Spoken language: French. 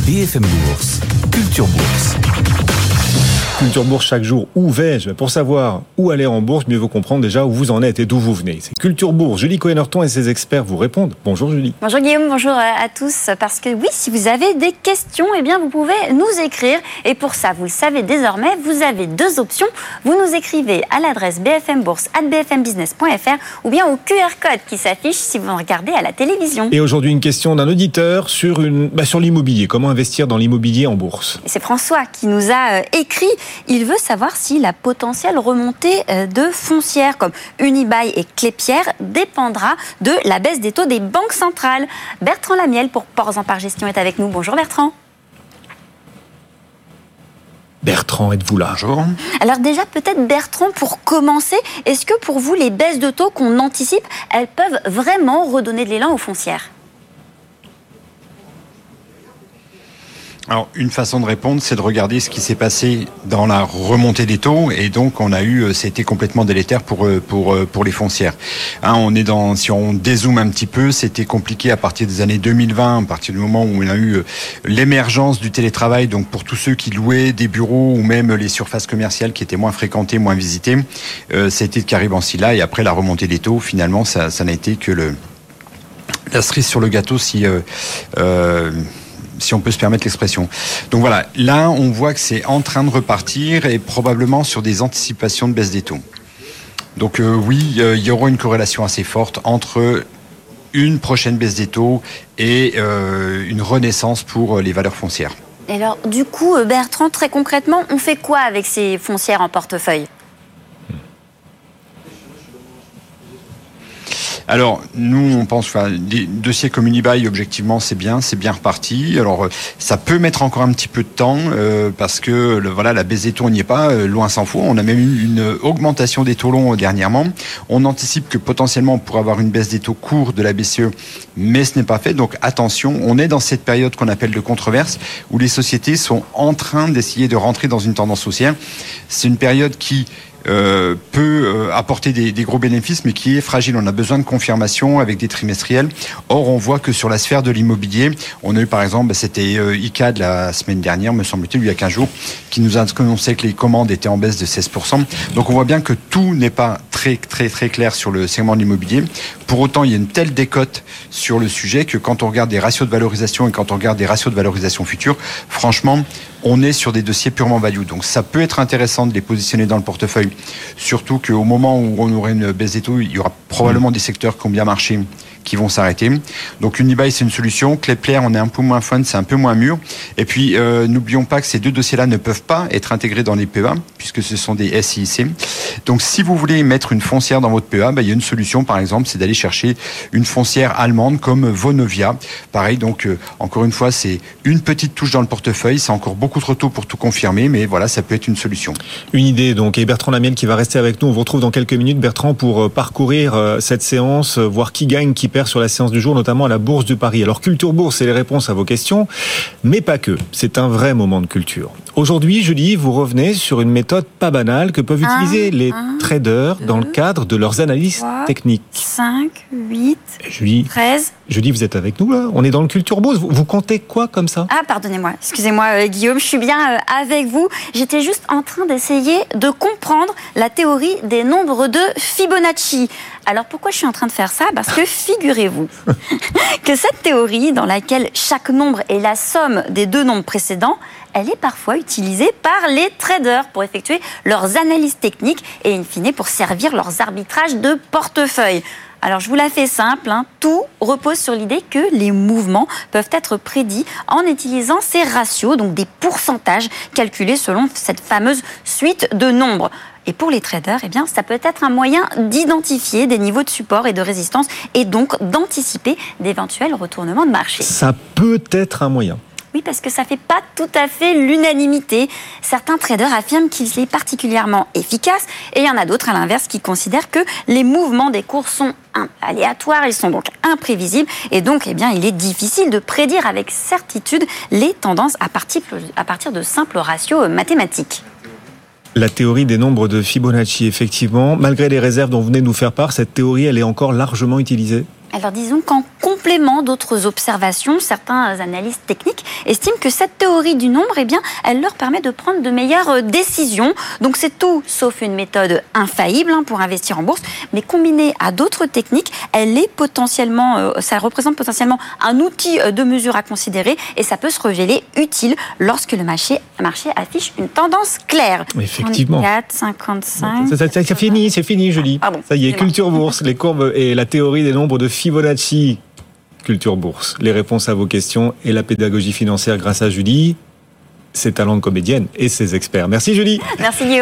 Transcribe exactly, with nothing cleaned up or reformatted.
B F M Bourse, Culture Bourse. Culture Bourse chaque jour, où vais-je ? Pour savoir où aller en bourse, mieux vaut comprendre déjà où vous en êtes et d'où vous venez. C'est Culture Bourse. Julie Cohen-Horton et ses experts vous répondent. Bonjour Julie. Bonjour Guillaume, bonjour à tous. Parce que oui, si vous avez des questions, eh bien vous pouvez nous écrire. Et pour ça, vous le savez désormais, vous avez deux options. Vous nous écrivez à l'adresse b f m bourse arobase b f m business point f r ou bien au Q R code qui s'affiche si vous regardez à la télévision. Et aujourd'hui, une question d'un auditeur sur, une, bah, sur l'immobilier. Comment investir dans l'immobilier en bourse ? Et c'est François qui nous a euh, écrit. Il veut savoir si la potentielle remontée euh, de foncières comme Unibail et Clépierre dépendra de la baisse des taux des banques centrales. Bertrand Lamiel pour Ports en Par Gestion est avec nous. Bonjour Bertrand. Bertrand, êtes-vous là ? Bonjour. Alors déjà, peut-être Bertrand, pour commencer, est-ce que pour vous, les baisses de taux qu'on anticipe, elles peuvent vraiment redonner de l'élan aux foncières ? Alors, une façon de répondre, c'est de regarder ce qui s'est passé dans la remontée des taux, et donc on a eu, c'était complètement délétère pour pour pour les foncières. Hein, on est dans, si on dézoome un petit peu, c'était compliqué à partir des années deux mille vingt, à partir du moment où on a eu l'émergence du télétravail, donc pour tous ceux qui louaient des bureaux ou même les surfaces commerciales qui étaient moins fréquentées, moins visitées, euh, c'était de Caribanci là, et après la remontée des taux, finalement, ça, ça n'a été que le la cerise sur le gâteau, si euh, euh, si on peut se permettre l'expression. Donc voilà, là on voit que c'est en train de repartir et probablement sur des anticipations de baisse des taux. Donc euh, oui, euh, il y aura une corrélation assez forte entre une prochaine baisse des taux et euh, une renaissance pour les valeurs foncières. Et alors du coup, Bertrand, très concrètement, on fait quoi avec ces foncières en portefeuille ? Alors, nous, on pense, enfin, des dossiers comme Unibail, objectivement, c'est bien, c'est bien reparti. Alors, ça peut mettre encore un petit peu de temps, euh, parce que, le, voilà, la baisse des taux, on n'y est pas, euh, loin s'en faut. On a même eu une augmentation des taux longs dernièrement. On anticipe que potentiellement, on pourrait avoir une baisse des taux courts de la B C E, mais ce n'est pas fait. Donc, attention, on est dans cette période qu'on appelle de controverse, où les sociétés sont en train d'essayer de rentrer dans une tendance haussière. C'est une période qui Euh, peut euh, apporter des, des gros bénéfices, mais qui est fragile. On a besoin de confirmation avec des trimestriels. Or, on voit que sur la sphère de l'immobilier, on a eu par exemple, c'était euh, I C A D la semaine dernière, me semble-t-il, il y a quinze jours, qui nous a annoncé que les commandes étaient en baisse de seize pour cent. Donc, on voit bien que tout n'est pas très, très, très clair sur le segment de l'immobilier. Pour autant, il y a une telle décote sur le sujet que quand on regarde des ratios de valorisation et quand on regarde des ratios de valorisation futurs, franchement, on est sur des dossiers purement value. Donc, ça peut être intéressant de les positionner dans le portefeuille. Surtout qu'au moment où on aurait une baisse des taux, il y aura probablement des secteurs qui ont bien marché qui vont s'arrêter. Donc Unibail, c'est une solution. Clépierre, on est un peu moins fun, c'est un peu moins mûr. Et puis, euh, n'oublions pas que ces deux dossiers-là ne peuvent pas être intégrés dans les P E A, puisque ce sont des S I I C. Donc, si vous voulez mettre une foncière dans votre P E A, bah, il y a une solution, par exemple, c'est d'aller chercher une foncière allemande comme Vonovia. Pareil, donc, euh, encore une fois, c'est une petite touche dans le portefeuille. C'est encore beaucoup trop tôt pour tout confirmer, mais voilà, ça peut être une solution. Une idée, donc, et Bertrand Lamiel qui va rester avec nous. On vous retrouve dans quelques minutes, Bertrand, pour parcourir cette séance, voir qui gagne, qui perd sur la séance du jour, notamment à la Bourse de Paris. Alors, Culture Bourse, c'est les réponses à vos questions, mais pas que. C'est un vrai moment de culture. Aujourd'hui, Julie, vous revenez sur une méthode pas banale que peuvent un, utiliser les un, traders deux, dans le cadre de leurs analyses trois, techniques. cinq, huit, Julie, treize. Julie, vous êtes avec nous là ? On est dans le Culture Bourse. Vous, vous comptez quoi comme ça ? Ah, pardonnez-moi, excusez-moi euh, Guillaume, je suis bien euh, avec vous. J'étais juste en train d'essayer de comprendre la théorie des nombres de Fibonacci. Alors pourquoi je suis en train de faire ça ? Parce que figurez-vous que cette théorie, dans laquelle chaque nombre est la somme des deux nombres précédents, elle est parfois utilisée par les traders pour effectuer leurs analyses techniques et in fine pour servir leurs arbitrages de portefeuille. Alors, je vous la fais simple, hein. Tout repose sur l'idée que les mouvements peuvent être prédits en utilisant ces ratios, donc des pourcentages calculés selon cette fameuse suite de nombres. Et pour les traders, eh bien, ça peut être un moyen d'identifier des niveaux de support et de résistance et donc d'anticiper d'éventuels retournements de marché. Ça peut être un moyen. Oui, parce que ça ne fait pas tout à fait l'unanimité. Certains traders affirment qu'il est particulièrement efficace et il y en a d'autres, à l'inverse, qui considèrent que les mouvements des cours sont aléatoires, ils sont donc imprévisibles et donc eh bien, il est difficile de prédire avec certitude les tendances à partir, à partir de simples ratios mathématiques. La théorie des nombres de Fibonacci, effectivement, malgré les réserves dont vous venez de nous faire part, cette théorie, elle est encore largement utilisée ? Alors disons qu'en comparaison complément d'autres observations. Certains analystes techniques estiment que cette théorie du nombre, eh bien, elle leur permet de prendre de meilleures décisions. Donc c'est tout sauf une méthode infaillible hein, pour investir en bourse, mais combinée à d'autres techniques, elle est potentiellement, euh, ça représente potentiellement un outil de mesure à considérer et ça peut se révéler utile lorsque le marché, marché affiche une tendance claire. Effectivement. trente-quatre, cinquante-cinq. Ça, ça, ça, c'est fini, c'est fini, Julie. Pardon, ça y est, excusez-moi. Culture Bourse, les courbes et la théorie des nombres de Fibonacci. Culture Bourse, les réponses à vos questions et la pédagogie financière grâce à Julie, ses talents de comédienne et ses experts. Merci Julie. Merci Guillaume.